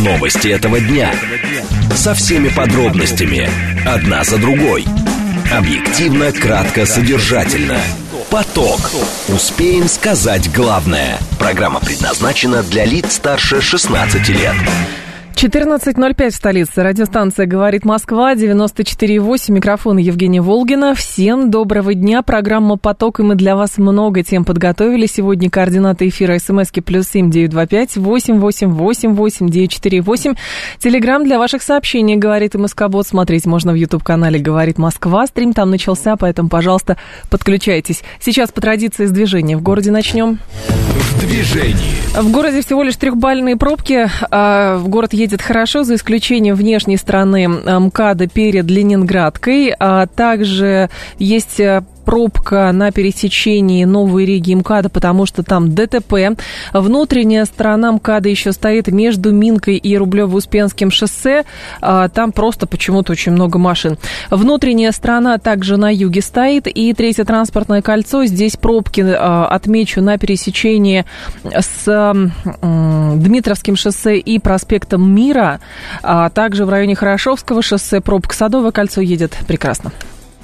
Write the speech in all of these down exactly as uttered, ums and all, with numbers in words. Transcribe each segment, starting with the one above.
Новости этого дня. Со всеми подробностями. Одна за другой. Объективно, кратко, содержательно. Поток. Успеем сказать главное. Программа предназначена для лиц старше шестнадцати лет. четырнадцать ноль пять в столице. Радиостанция «Говорит Москва», девяносто четыре и восемь. Микрофон Евгения Волгина. Всем доброго дня. Программа «Поток», и мы для вас много тем подготовили. Сегодня координаты эфира смски плюс семь девять два пять восемь восемь восемь восемь девять четыре восемь. Телеграм для ваших сообщений «Говорит МСК-бот». Смотреть можно в YouTube-канале «Говорит Москва». Стрим там начался, поэтому, пожалуйста, подключайтесь. Сейчас по традиции с движения в городе начнем. В движении. В городе всего лишь трехбальные пробки. В город едет хорошо, за исключением внешней стороны МКАДа перед Ленинградкой. А также есть пробка на пересечении Новой Риги и МКАДа, потому что там ДТП. Внутренняя сторона МКАДа еще стоит между Минкой и Рублево-Успенским шоссе. Там просто почему-то очень много машин. Внутренняя сторона также на юге стоит. И третье транспортное кольцо. Здесь пробки, отмечу, на пересечении с Дмитровским шоссе и проспектом Мира. А также в районе Хорошевского шоссе пробка. Садовое кольцо едет прекрасно.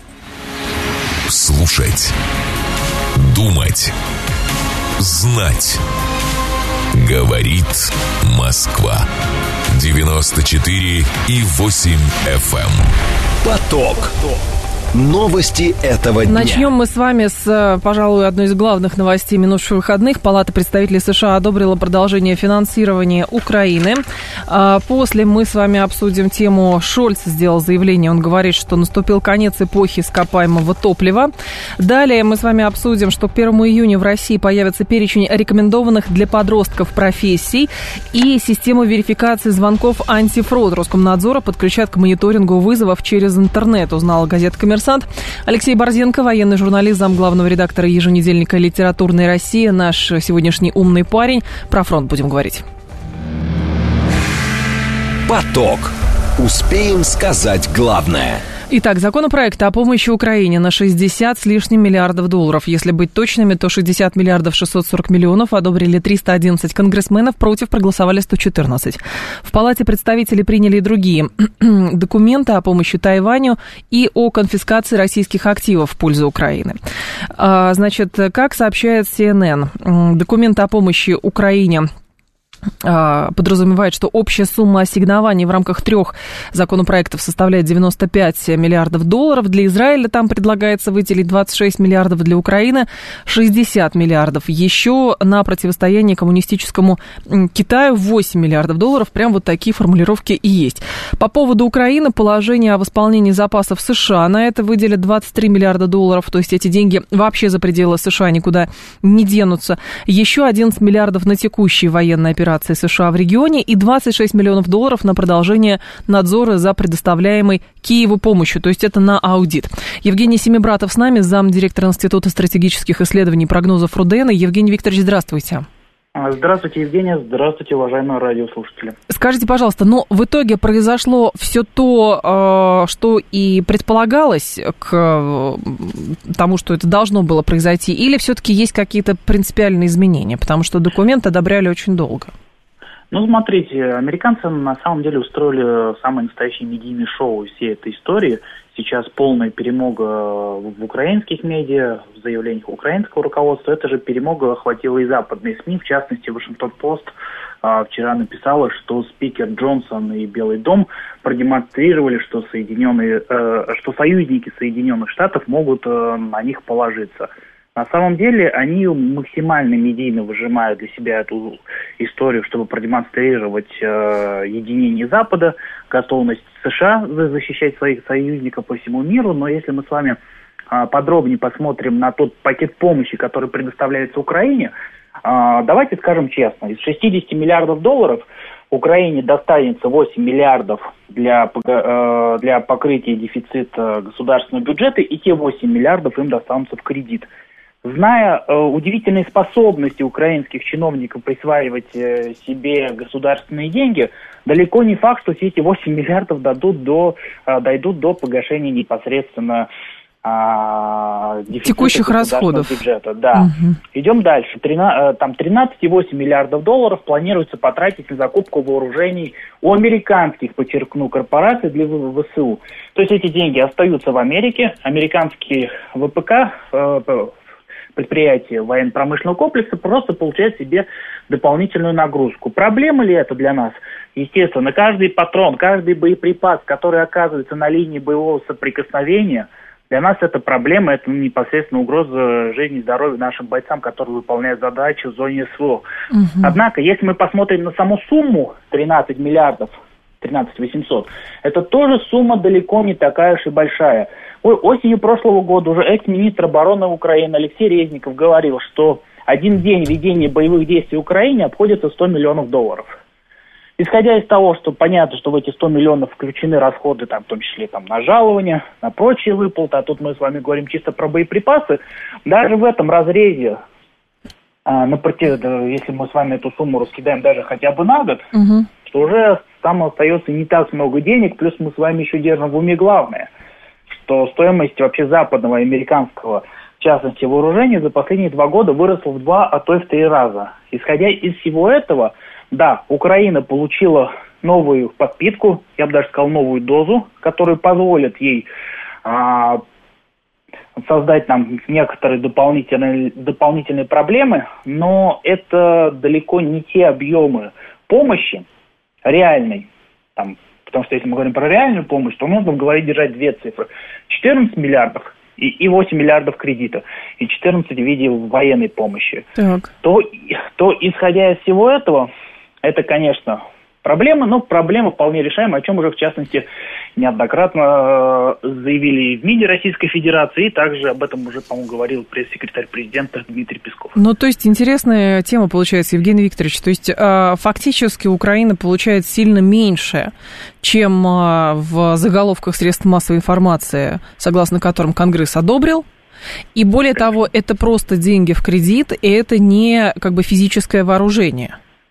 Слушать, думать, знать. Говорит Москва. девяносто четыре и восемь эф эм. Поток. Новости этого дня. Начнем мы с вами с, пожалуй, одной из главных новостей минувших выходных. Палата представителей США одобрила продолжение финансирования Украины. После мы с вами обсудим тему. Шольц сделал заявление. Он говорит, что наступил конец эпохи ископаемого топлива. Далее мы с вами обсудим, что к первому июня в России появится перечень рекомендованных для подростков профессий и систему верификации звонков антифрод Роскомнадзора подключат к мониторингу вызовов через интернет, узнала газета «Коммерсант». Алексей Борзенко, военный журналист, замглавного редактора еженедельника «Литературная Россия», наш сегодняшний умный парень. Про фронт будем говорить. Поток. Успеем сказать главное. Итак, законопроект о помощи Украине на шестьдесят с лишним миллиардов долларов. Если быть точными, то шестьдесят миллиардов шестьсот сорок миллионов одобрили триста одиннадцать конгрессменов, против проголосовали сто четырнадцать. В Палате представителей приняли и другие документы о помощи Тайваню и о конфискации российских активов в пользу Украины. Значит, как сообщает си эн эн, документы о помощи Украине подразумевает, что общая сумма ассигнований в рамках трех законопроектов составляет девяносто пять миллиардов долларов. Для Израиля там предлагается выделить двадцать шесть миллиардов, для Украины шестьдесят миллиардов. Еще на противостояние коммунистическому Китаю восемь миллиардов долларов. Прям вот такие формулировки и есть. По поводу Украины положение о восполнении запасов США. На это выделят двадцать три миллиарда долларов. То есть эти деньги вообще за пределы США никуда не денутся. Еще одиннадцать миллиардов на текущие военные операции США в регионе и двадцать шесть миллионов долларов на продолжение надзора за предоставляемой Киеву помощью. То есть это на аудит. Евгений Семибратов с нами, замдиректора Института стратегических исследований и прогнозов РУДН. Евгений Викторович, здравствуйте. Здравствуйте, Евгения. Здравствуйте, уважаемые радиослушатели. Скажите, пожалуйста, но в итоге произошло все то, что и предполагалось к тому, что это должно было произойти, или все-таки есть какие-то принципиальные изменения? Потому что документ одобряли очень долго. Ну, смотрите, американцы на самом деле устроили самое настоящее медийное шоу всей этой истории. Сейчас полная перемога в украинских медиа, в заявлениях украинского руководства. Это же перемога охватила и западные СМИ, в частности, Вашингтон-Пост а, вчера написала, что спикер Джонсон и Белый дом продемонстрировали, что, Соединенные, э, что союзники Соединенных Штатов могут э, на них положиться. На самом деле они максимально медийно выжимают для себя эту историю, чтобы продемонстрировать э, единение Запада, готовность США защищать своих союзников по всему миру. Но если мы с вами э, подробнее посмотрим на тот пакет помощи, который предоставляется Украине, э, давайте скажем честно, из шестьдесят миллиардов долларов Украине достанется восемь миллиардов для, э, для покрытия дефицита государственного бюджета, и те восемь миллиардов им достанутся в кредит. Зная э, удивительные способности украинских чиновников присваивать э, себе государственные деньги, далеко не факт, что все эти восемь миллиардов дадут до, э, дойдут до погашения непосредственно а, текущих расходов бюджета. Да. Угу. Идем дальше. тринадцать, там тринадцать целых восемь десятых миллиардов долларов планируется потратить на закупку вооружений у американских, подчеркну, корпораций для ВСУ. То есть эти деньги остаются в Америке, американские ВПК, предприятия военно-промышленного комплекса, просто получают себе дополнительную нагрузку. Проблема ли это для нас? Естественно, каждый патрон, каждый боеприпас, который оказывается на линии боевого соприкосновения, для нас это проблема, это непосредственно угроза жизни и здоровья нашим бойцам, которые выполняют задачи в зоне СВО. Угу. Однако, если мы посмотрим на саму сумму тринадцать миллиардов, тринадцать восемьсот, это тоже сумма далеко не такая уж и большая. Ой, осенью прошлого года уже экс-министр обороны Украины Алексей Резников говорил, что один день ведения боевых действий в Украине обходится сто миллионов долларов. Исходя из того, что понятно, что в эти сто миллионов включены расходы, там, в том числе там, на жалования, на прочие выплаты, а тут мы с вами говорим чисто про боеприпасы, даже в этом разрезе, а, на против... если мы с вами эту сумму раскидаем даже хотя бы на год, угу. то уже там остается не так много денег, плюс мы с вами еще держим в уме главное, что стоимость вообще западного и американского, в частности, вооружения за последние два года выросла в два, а то и в три раза. Исходя из всего этого, да, Украина получила новую подпитку, я бы даже сказал, новую дозу, которая позволит ей а, создать нам некоторые дополнительные, дополнительные проблемы, но это далеко не те объемы помощи реальной, там, потому что если мы говорим про реальную помощь, то нужно говорить, держать две цифры. четырнадцать миллиардов и, и восемь миллиардов кредита, и четырнадцать в виде военной помощи. Так. То, то, исходя из всего этого, это, конечно, проблема, но проблема вполне решаемая, о чем уже, в частности, неоднократно заявили в МИДе Российской Федерации, и также об этом уже, по-моему, говорил пресс-секретарь президента Дмитрий Песков. Ну, то есть, интересная тема получается, Евгений Викторович. То есть, фактически Украина получает сильно меньше, чем в заголовках средств массовой информации, согласно которым Конгресс одобрил. И более того, это просто деньги в кредит, и это не как бы физическое вооружение.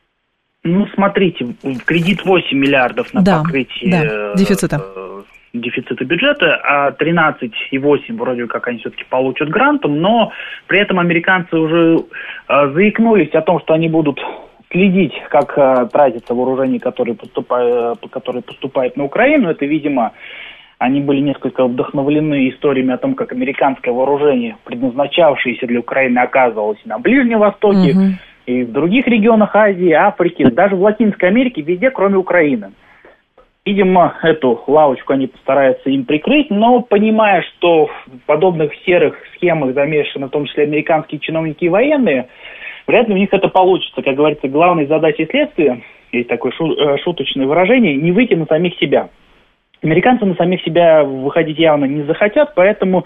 Ну, смотрите, кредит восемь миллиардов на да, покрытие да, дефицита. Э, дефицита бюджета, а тринадцать целых восемь вроде как они все-таки получат грантом, но при этом американцы уже э, заикнулись о том, что они будут следить, как э, тратится вооружение, которое поступает, которое поступает на Украину. Это, видимо, они были несколько вдохновлены историями о том, как американское вооружение, предназначавшееся для Украины, оказывалось на Ближнем Востоке, угу. и в других регионах Азии, Африки, даже в Латинской Америке, везде, кроме Украины. Видимо, эту лавочку они постараются им прикрыть, но понимая, что в подобных серых схемах замешаны в том числе американские чиновники и военные, вряд ли у них это получится. Как говорится, главной задачей следствия, есть такое шуточное выражение, не выйти на самих себя. Американцы на самих себя выходить явно не захотят, поэтому,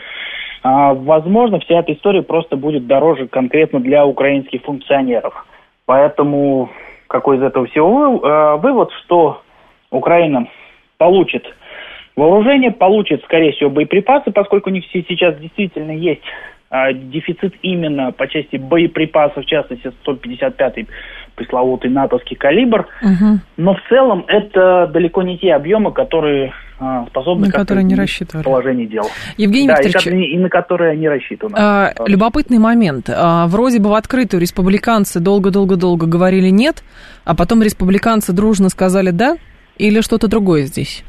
возможно, вся эта история просто будет дороже конкретно для украинских функционеров. Поэтому какой из этого всего вывод, что Украина получит вооружение, получит, скорее всего, боеприпасы, поскольку у них сейчас действительно есть дефицит именно по части боеприпасов, в частности, сто пятьдесят пятый пресловутый натовский калибр. Угу. Но в целом это далеко не те объемы, которые а, способны на которые не рассчитывали положение дел. Евгений да, Викторович, и, и на которые они рассчитаны. А, любопытный момент. А, вроде бы в открытую республиканцы долго-долго-долго говорили нет, а потом республиканцы дружно сказали да, или что-то другое здесь?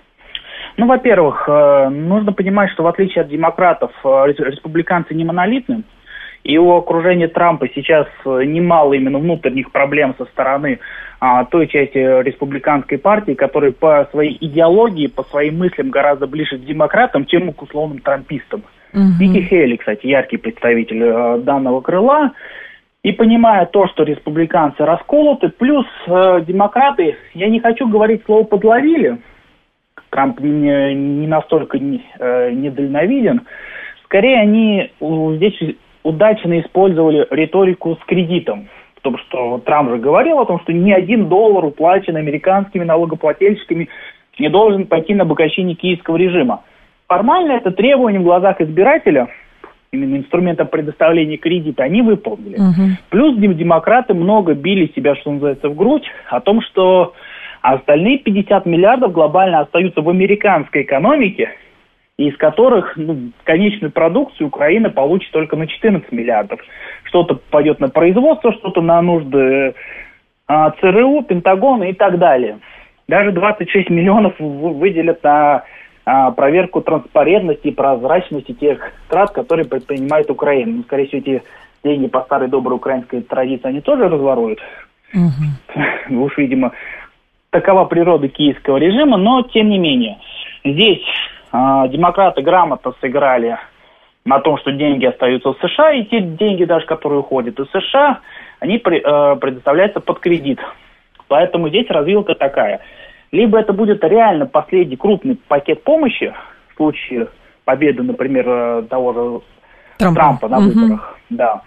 Ну, во-первых, нужно понимать, что в отличие от демократов, республиканцы не монолитны, и у окружения Трампа сейчас немало именно внутренних проблем со стороны а, той части республиканской партии, которая по своей идеологии, по своим мыслям гораздо ближе к демократам, чем к условным трампистам. Uh-huh. Ники Хейли, кстати, яркий представитель а, данного крыла. И понимая то, что республиканцы расколоты, плюс а, демократы, я не хочу говорить слово «подловили», Трамп не, не настолько не, э, недальновиден. Скорее, они здесь удачно использовали риторику с кредитом. Потому что Трамп же говорил о том, что ни один доллар, уплаченный американскими налогоплательщиками, не должен пойти на обогащение киевского режима. Формально это требование в глазах избирателя, именно инструмента предоставления кредита, они выполнили. Uh-huh. Плюс демократы много били себя, что называется, в грудь о том, что... А остальные пятьдесят миллиардов глобально остаются в американской экономике, из которых ну, конечную продукцию Украина получит только на четырнадцать миллиардов. Что-то пойдет на производство, что-то на нужды а, ЦРУ, Пентагона и так далее. Даже двадцать шесть миллионов выделят на а, проверку транспарентности и прозрачности тех трат, которые предпринимает Украина. Ну, скорее всего, эти деньги по старой доброй украинской традиции они тоже разворуют. Угу. Уж, видимо, такова природа киевского режима, но тем не менее. Здесь э, демократы грамотно сыграли на том, что деньги остаются в США, и те деньги, даже которые уходят из США, они при, э, предоставляются под кредит. Поэтому здесь развилка такая. Либо это будет реально последний крупный пакет помощи в случае победы, например, того же Трампа, Трампа на выборах, угу. да.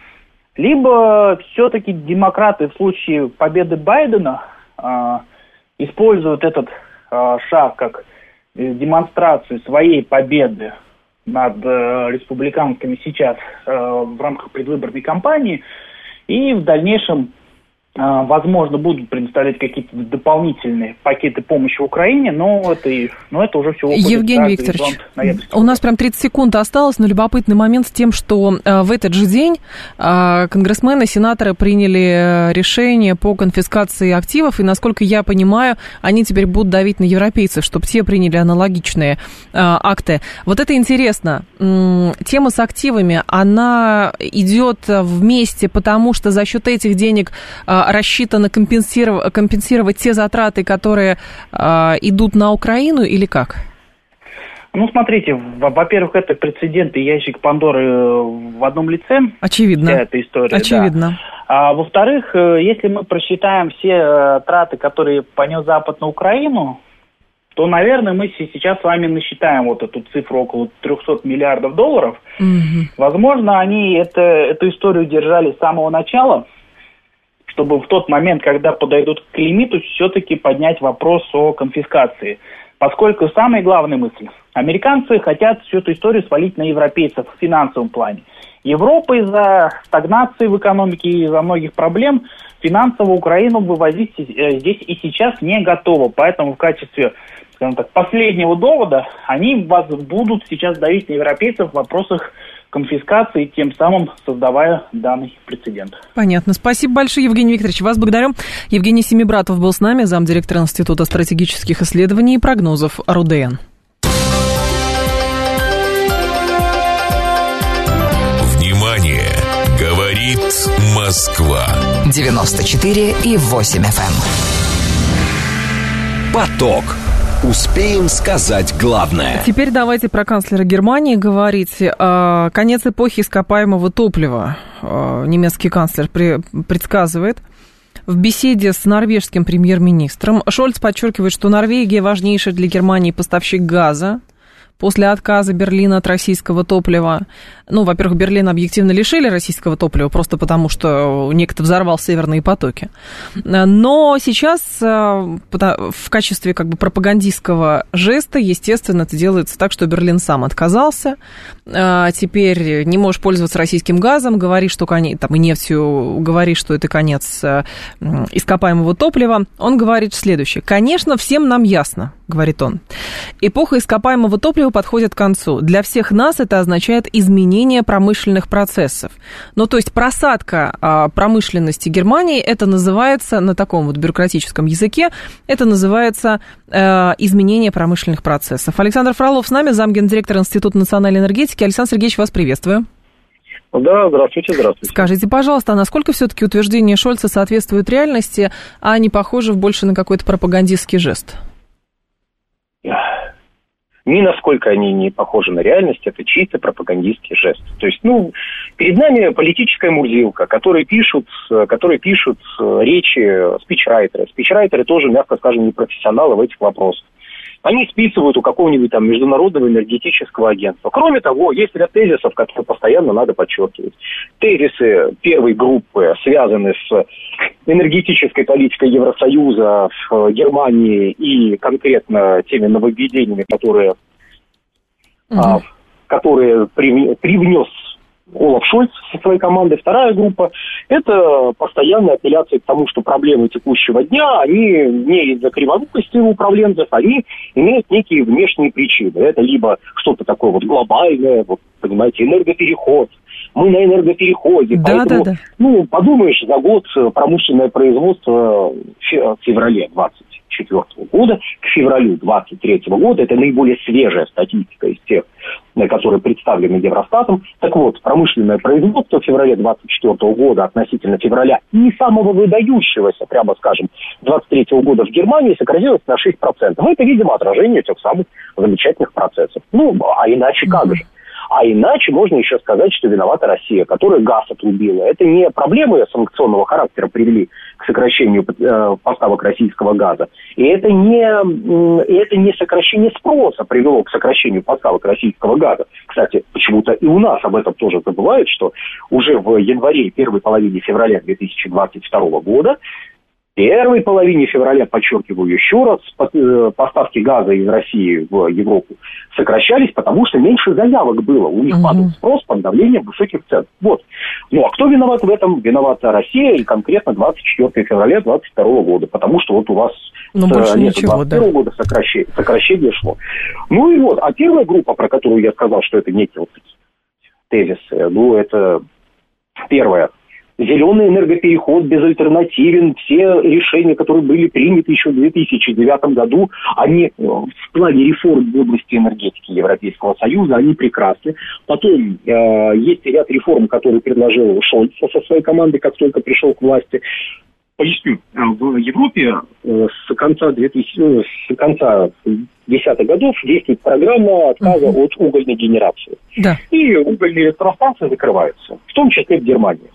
Либо все-таки демократы в случае победы Байдена э, используют этот э, шаг как демонстрацию своей победы над э, республиканцами сейчас э, в рамках предвыборной кампании, и в дальнейшем, э, возможно, будут предоставлять какие-то дополнительные пакеты помощи Украине, но это, но это уже все уходит. Евгений Викторович, у нас прям тридцать секунд осталось, но любопытный момент с тем, что э, в этот же день э, конгрессмены, сенаторы приняли решение по конфискации активов, и, насколько я понимаю, они теперь будут давить на европейцев, чтобы те приняли аналогичные э, акты. Вот это интересно. М- тема с активами, она идет вместе, потому что за счет этих денег э, рассчитано компенсиров- компенсировать те затраты, которые э, идут на Украину, или как? Ну, смотрите, во-первых, это прецедент и ящик Пандоры в одном лице. Очевидно. Вся эта история. Очевидно. Да. А, во-вторых, если мы просчитаем все траты, которые понес Запад на Украину, то, наверное, мы сейчас с вами насчитаем вот эту цифру около триста миллиардов долларов. Угу. Возможно, они это, эту историю держали с самого начала, чтобы в тот момент, когда подойдут к лимиту, все-таки поднять вопрос о конфискации. Поскольку самая главная мысль, американцы хотят всю эту историю свалить на европейцев в финансовом плане. Европа из-за стагнации в экономике и из-за многих проблем финансово Украину вывозить здесь и сейчас не готова. Поэтому в качестве, скажем так, последнего довода они вас будут сейчас давить на европейцев в вопросах конфискации, тем самым создавая данный прецедент. Понятно. Спасибо большое, Евгений Викторович. Вас благодарю. Евгений Семибратов был с нами, замдиректора Института стратегических исследований и прогнозов РУДН. Внимание! Говорит Москва. девяносто четыре и восемь эф эм. Поток. Успеем сказать главное. Теперь давайте про канцлера Германии говорить. Конец эпохи ископаемого топлива немецкий канцлер предсказывает. В беседе с норвежским премьер-министром Шольц подчеркивает, что Норвегия важнейший для Германии поставщик газа после отказа Берлина от российского топлива. Ну, во-первых, Берлин объективно лишили российского топлива, просто потому что некто взорвал северные потоки. Но сейчас в качестве как бы пропагандистского жеста, естественно, это делается так, что Берлин сам отказался. Теперь не можешь пользоваться российским газом, говори, что конец, там, и нефтью, говори, что это конец ископаемого топлива. Он говорит следующее. Конечно, всем нам ясно, говорит он, эпоха ископаемого топлива подходит к концу. Для всех нас это означает изменение промышленных процессов. Ну, то есть просадка а, промышленности Германии, это называется, на таком вот бюрократическом языке, это называется а, изменение промышленных процессов. Александр Фролов с нами, замгендиректор Института национальной энергетики. Александр Сергеевич, вас приветствую. Да, здравствуйте, здравствуйте. Скажите, пожалуйста, а насколько все-таки утверждение Шольца соответствует реальности, а не похоже больше на какой-то пропагандистский жест? Ни насколько они не похожи на реальность, это чисто пропагандистский жест. То есть, ну, перед нами политическая мурзилка, которые пишут, которые пишут речи спичрайтеры. Спичрайтеры тоже, мягко скажем, не профессионалы в этих вопросах. Они списывают у какого-нибудь там международного энергетического агентства. Кроме того, есть ряд тезисов, которые постоянно надо подчеркивать. Тезисы первой группы связаны с энергетической политикой Евросоюза в Германии и конкретно теми нововведениями, которые, угу. а, которые при, привнес Олаф Шольц со своей командой. Вторая группа – это постоянная апелляция к тому, что проблемы текущего дня, они не из-за криворукости управленцев, они имеют некие внешние причины. Это либо что-то такое вот глобальное, вот, понимаете, энергопереход. Мы на энергопереходе, да, поэтому, да, да. ну, подумаешь, за год промышленное производство в феврале двадцать четвёртого года к февралю двадцать третьего года, это наиболее свежая статистика из тех, которые представлены Евростатом. Так вот, промышленное производство в феврале двадцать четвёртого года относительно февраля не самого выдающегося, прямо скажем, двадцать третьего года в Германии сократилось на шесть процентов. Это, видимо, отражение тех самых замечательных процессов. Ну, а иначе как же? А иначе можно еще сказать, что виновата Россия, которая газ отрубила. Это не проблемы санкционного характера привели к сокращению э, поставок российского газа. И это не, э, это не сокращение спроса привело к сокращению поставок российского газа. Кстати, почему-то и у нас об этом тоже забывают, что уже в январе и первой половине февраля две тысячи двадцать второго года В первой половине февраля, подчеркиваю еще раз, поставки газа из России в Европу сокращались, потому что меньше заявок было. У них падал спрос под давлением высоких цен. Вот. Ну, а кто виноват в этом? Виновата Россия, и конкретно двадцать четвёртого февраля двадцать второго года, потому что вот у вас ну, с лета двадцать первого года сокращение, сокращение шло. Ну и вот, а первая группа, про которую я сказал, что это некие вот тезисы, ну, это первое. Зеленый энергопереход безальтернативен. Все решения, которые были приняты еще в две тысячи девятом году, они в плане реформ в области энергетики Европейского Союза, они прекрасны. Потом э, есть ряд реформ, которые предложил Шольц со своей командой, как только пришел к власти. Поясню, в Европе с конца две тысячи, с конца десятых годов действует программа отказа uh-huh. от угольной генерации. Да. И угольные электростанции закрываются, в том числе в Германии.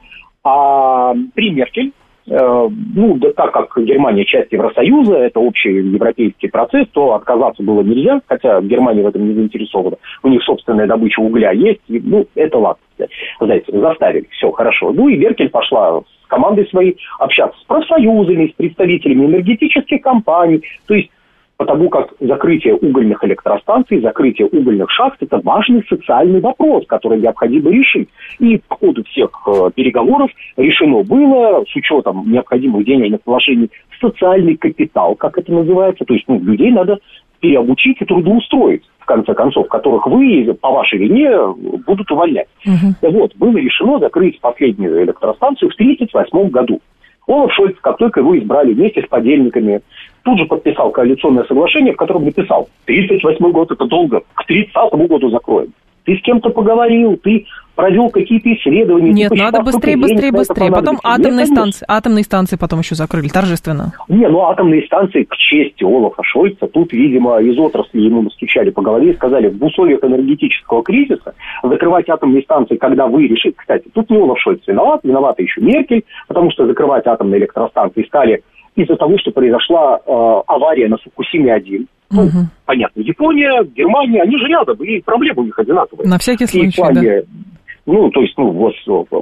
А при Меркель, э, ну, да, так как Германия часть Евросоюза, это общий европейский процесс, то отказаться было нельзя, хотя Германия в этом не заинтересована. У них собственная добыча угля есть, и, ну, это ладно. Знаете, заставили, все хорошо. Ну и Меркель пошла с командой своей общаться с профсоюзами, с представителями энергетических компаний, то есть потому как закрытие угольных электростанций, закрытие угольных шахт – это важный социальный вопрос, который необходимо решить. И по ходу всех э, переговоров решено было, с учетом необходимых денежных вложений, социальный капитал, как это называется. То есть ну, людей надо переобучить и трудоустроить, в конце концов, которых вы по вашей вине будут увольнять. Угу. Вот, было решено закрыть последнюю электростанцию в тысяча девятьсот тридцать восьмом году. Олаф Шольц, как только его избрали вместе с подельниками, тут же подписал коалиционное соглашение, в котором написал: тридцать восьмой год – это долго, к тридцатому году закроем. Ты с кем-то поговорил, ты провел какие-то исследования. Нет, надо быстрее, быстрее, быстрее. Потом атомные Нет, станции, атомные станции потом еще закрыли, торжественно. Не, ну атомные станции, к чести Олафа Шольца, тут, видимо, из отрасли ему настучали по голове и сказали: в условиях энергетического кризиса закрывать атомные станции, когда вы решите. Кстати, тут не Олаф Шольц виноват, виновата еще Меркель, потому что закрывать атомные электростанции стали из-за того, что произошла э, авария на Фукусиме один. Ну, угу. Понятно, Япония, Германия, они же рядом, и проблемы у них одинаковые. На всякий случай, и плане, да. Ну, то есть, ну, вот,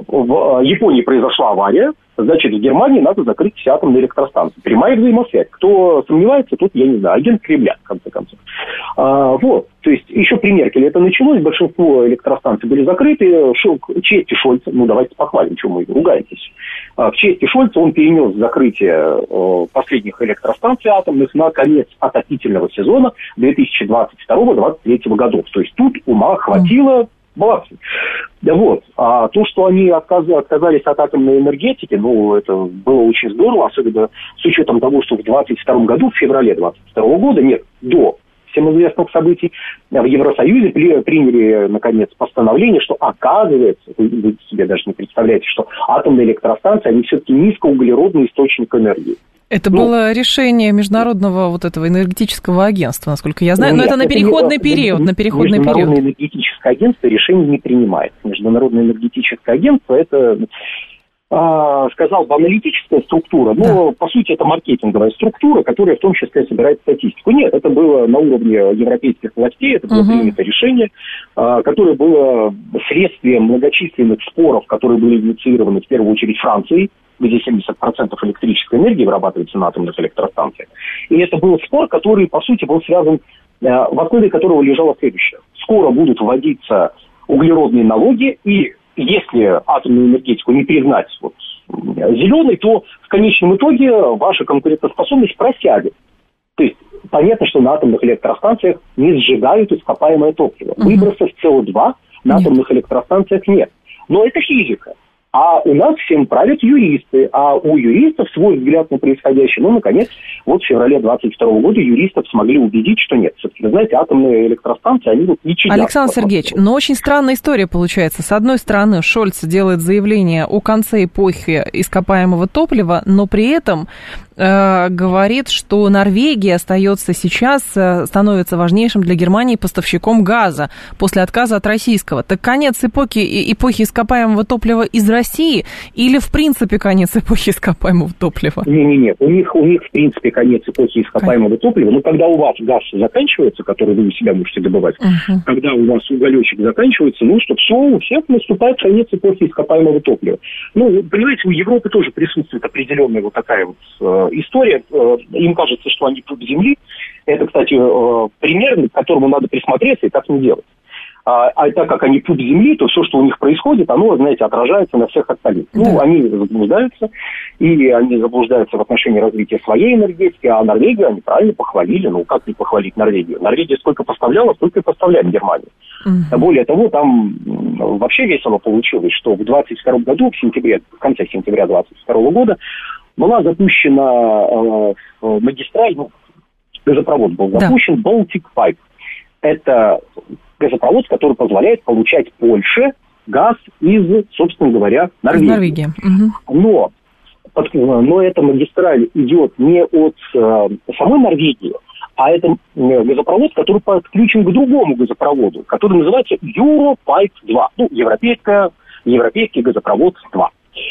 в Японии произошла авария, значит, в Германии надо закрыть все атомные электростанции. Прямая взаимосвязь. Кто сомневается, тут, я не знаю, агент Кремля, в конце концов. А, вот, то есть, еще при Меркеле это началось, большинство электростанций были закрыты. Шел, к чести Шольца, ну, давайте похвалим, чего мы ругаетесь. А, к чести Шольца он перенес закрытие э, последних электростанций атомных на конец отопительного сезона две тысячи двадцать второго — две тысячи двадцать третьего годов. То есть, тут ума хватило... Молодцы. Да вот. А то, что они отказались от атомной энергетики, ну, это было очень здорово, особенно с учетом того, что в двадцать втором году, в феврале двадцать второго года, нет, до всем известных событий, в Евросоюзе при, приняли, наконец, постановление, что, оказывается, вы, вы себе даже не представляете, что атомные электростанции, они все-таки низкоуглеродный источник энергии. Это ну, было решение международного вот этого энергетического агентства, насколько я знаю, нет, но это на переходный это, период, на переходный Международное период. Международное энергетическое агентство решений не принимает. Международное энергетическое агентство – это, а, сказал бы, аналитическая структура, но, да. по сути, это маркетинговая структура, которая в том числе собирает статистику. Нет, это было на уровне европейских властей, это было угу. принято решение, а, которое было следствием многочисленных споров, которые были инициированы в первую очередь Францией, где семьдесят процентов электрической энергии вырабатывается на атомных электростанциях. И это был спор, который, по сути, был связан, в основе которого лежало следующее. Скоро будут вводиться углеродные налоги, и если атомную энергетику не признать вот, зеленой, то в конечном итоге ваша конкурентоспособность просядет. То есть понятно, что на атомных электростанциях не сжигают ископаемое топливо. Угу. Выбросов С О два на нет. атомных электростанциях нет. Но это физика. А у нас всем правят юристы, а у юристов свой взгляд на происходящее. Ну, наконец, вот в феврале двадцать второго года юристов смогли убедить, что нет. Все-таки, вы знаете, атомные электростанции, они вот не чадят. Александр Сергеевич, но очень странная история получается. С одной стороны, Шольц делает заявление о конце эпохи ископаемого топлива, но при этом э, говорит, что Норвегия остается сейчас, э, становится важнейшим для Германии поставщиком газа после отказа от российского. Так конец эпохи, эпохи ископаемого топлива из России или, в принципе, конец эпохи ископаемого топлива? Не-не-не, у них, у них, в принципе, конец эпохи ископаемого Конечно. топлива. Но когда у вас газ заканчивается, который вы у себя можете добывать, uh-huh. когда у вас уголечек заканчивается, ну, что все, у всех наступает конец эпохи ископаемого топлива. Ну, понимаете, у Европы тоже присутствует определенная вот такая вот э, история. Э, им кажется, что они пуп земли. Это, кстати, э, пример, к которому надо присмотреться и так не делать. А, а так как они пуп земли, то все, что у них происходит, оно, знаете, отражается на всех остальных. Да. Ну, они заблуждаются, и они заблуждаются в отношении развития своей энергетики, а Норвегию они правильно похвалили. Ну, как не похвалить Норвегию? Норвегия сколько поставляла, столько и поставляем Германии. Uh-huh. Более того, там вообще весело получилось, что в двадцать втором году, в сентябре, в конце сентября двадцать второго года, была запущена э, магистраль, ну, газопровод был запущен, да. Baltic Pipe. Это газопровод, который позволяет получать Польше газ из, собственно говоря, Норвегии. Норвегия. Угу. Но, но эта магистраль идет не от э, самой Норвегии, а это газопровод, который подключен к другому газопроводу, который называется Europipe два, ну, европейская, европейский газопровод два.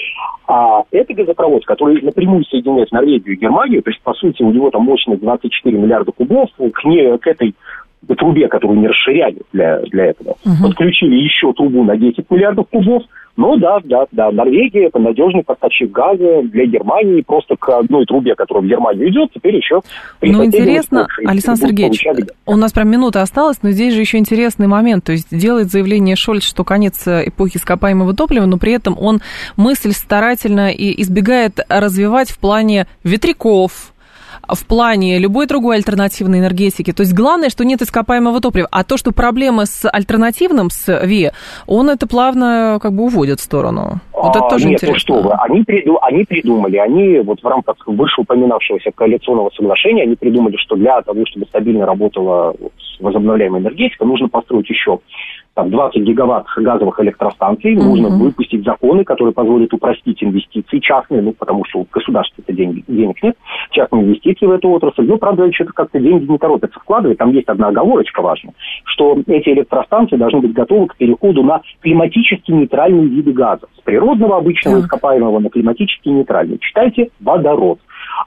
А это газопровод, который напрямую соединяет Норвегию и Германию, то есть, по сути, у него там мощность двадцать четыре миллиарда кубов, к, ней, к этой трубе, которую не расширяли для, для этого, uh-huh. подключили еще трубу на десять миллиардов кубов. Ну да, да, да, Норвегия – это надежный поставщик газа для Германии, просто к одной трубе, которая в Германию идет, теперь еще... Ну, интересно, Александр Сергеевич, у нас прям минута осталась, но здесь же еще интересный момент, то есть делает заявление Шольц, что конец эпохи ископаемого топлива, но при этом он мысль старательно и избегает развивать в плане ветряков, в плане любой другой альтернативной энергетики. То есть главное, что нет ископаемого топлива. А то, что проблемы с альтернативным, с ВИЭ, он это плавно как бы уводит в сторону. Вот это тоже Нет, интересно. Ну что вы, они, приду, они придумали, они вот в рамках вышеупоминавшегося коалиционного соглашения, они придумали, что для того, чтобы стабильно работала вот, возобновляемая энергетика, нужно построить еще там, двадцать гигаватт газовых электростанций, mm-hmm. нужно выпустить законы, которые позволят упростить инвестиции частные, ну, потому что у государства-то денег, денег нет, частные инвестиции в эту отрасль. Ну, правда, что-то как-то деньги не торопятся вкладывать. Там есть одна оговорочка важная, что эти электростанции должны быть готовы к переходу на климатически нейтральные виды газа. С природного, обычного, ископаемого на климатически нейтральный. Читайте водород.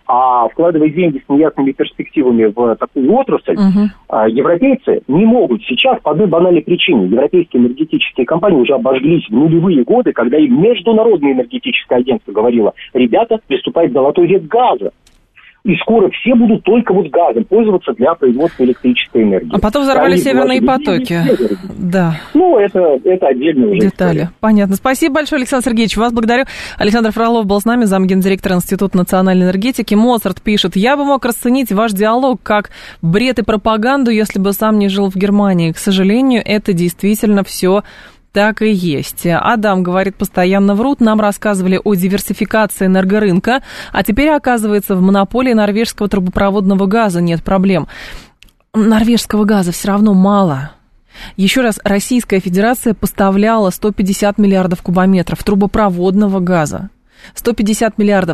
А вкладывая деньги с неясными перспективами в такую отрасль, uh-huh. европейцы не могут сейчас по одной банальной причине. Европейские энергетические компании уже обожглись в нулевые годы, когда им Международное энергетическое агентство говорило: ребята, приступает золотой век газа. И скоро все будут только вот газом пользоваться для производства электрической энергии. А потом взорвали Они северные потоки. Да. Ну, это, это отдельная уже детали. История. Понятно. Спасибо большое, Александр Сергеевич. Вас благодарю. Александр Фролов был с нами, замгендиректора Института национальной энергетики. Моцарт пишет: я бы мог расценить ваш диалог как бред и пропаганду, если бы сам не жил в Германии. К сожалению, это действительно все так и есть. Адам говорит: постоянно врут, нам рассказывали о диверсификации энергорынка, а теперь, оказывается, в монополии норвежского трубопроводного газа нет проблем. Норвежского газа все равно мало. Еще раз, Российская Федерация поставляла сто пятьдесят миллиардов кубометров трубопроводного газа. сто пятьдесят миллиардов.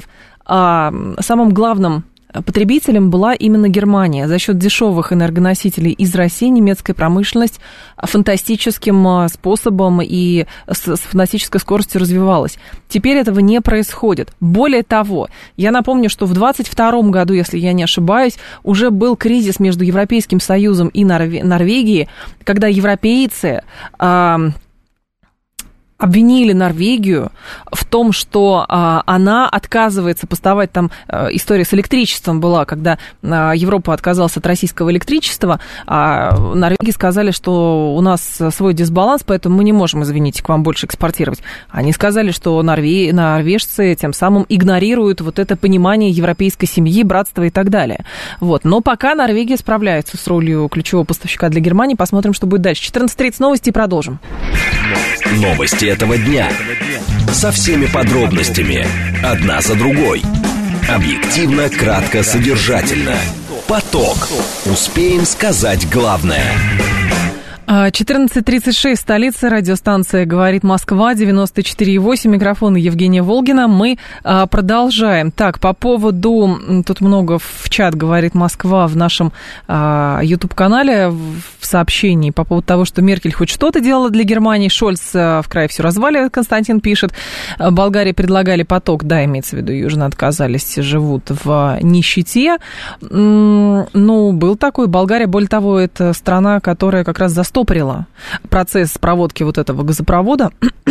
А самым главным потребителем была именно Германия. За счет дешевых энергоносителей из России немецкая промышленность фантастическим способом и с фантастической скоростью развивалась. Теперь этого не происходит. Более того, я напомню, что в двадцать втором году, если я не ошибаюсь, уже был кризис между Европейским Союзом и Норвегией, когда европейцы обвинили Норвегию в том, что а, она отказывается поставать, там а, история с электричеством была, когда а, Европа отказалась от российского электричества, а Норвегии сказали, что у нас свой дисбаланс, поэтому мы не можем, извините, к вам больше экспортировать. Они сказали, что норве... норвежцы тем самым игнорируют вот это понимание европейской семьи, братства и так далее. Вот. Но пока Норвегия справляется с ролью ключевого поставщика для Германии, посмотрим, что будет дальше. четырнадцать тридцать новости и продолжим. Новости этого дня. Со всеми подробностями. Одна за другой. Объективно, кратко, содержательно. Поток. Успеем сказать главное. четырнадцать тридцать шесть, столица, радиостанция «Говорит Москва», девяносто четыре и восемь, микрофон Евгения Волгина. Мы а, продолжаем. Так, по поводу, тут много в чат «Говорит Москва» в нашем а, YouTube-канале, в сообщении по поводу того, что Меркель хоть что-то делала для Германии, Шольц а, в крае все разваливает, Константин пишет. Болгарии предлагали поток, да, имеется в виду, южно отказались, живут в нищете. Ну, был такой. Болгария, более того, это страна, которая как раз застала стопорила процесс проводки вот этого газопровода.